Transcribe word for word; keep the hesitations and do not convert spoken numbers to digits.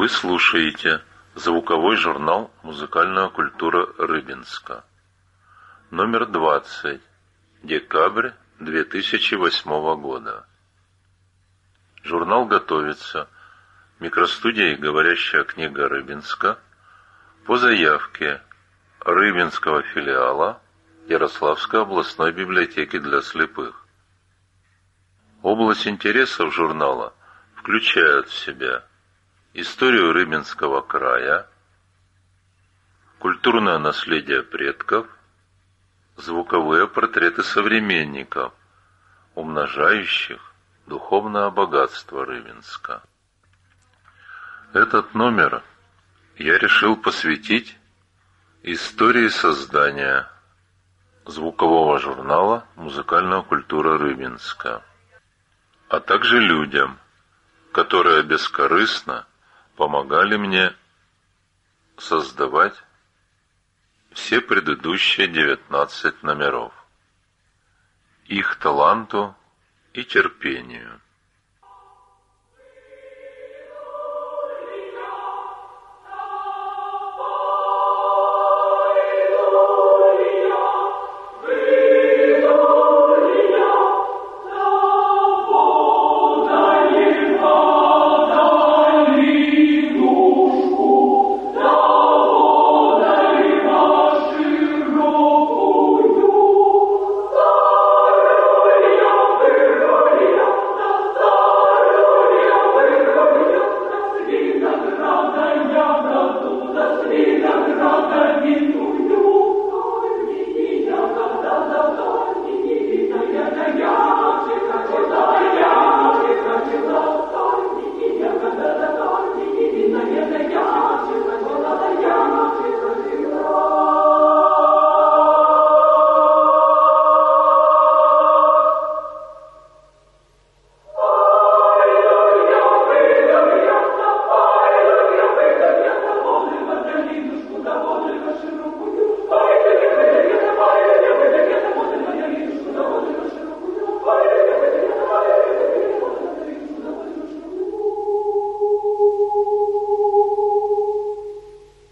Вы слушаете звуковой журнал «Музыкальная культура Рыбинска». Номер двадцать. Декабрь две тысячи восьмого года. Журнал готовится микростудией «Говорящая книга Рыбинска» по заявке Рыбинского филиала Ярославской областной библиотеки для слепых. Область интересов журнала включает в себя историю Рыбинского края, культурное наследие предков, звуковые портреты современников, умножающих духовное богатство Рыбинска. Этот номер я решил посвятить истории создания звукового журнала «Музыкальная культура Рыбинска», а также людям, которые бескорыстно помогали мне создавать все предыдущие девятнадцать номеров, их таланту и терпению.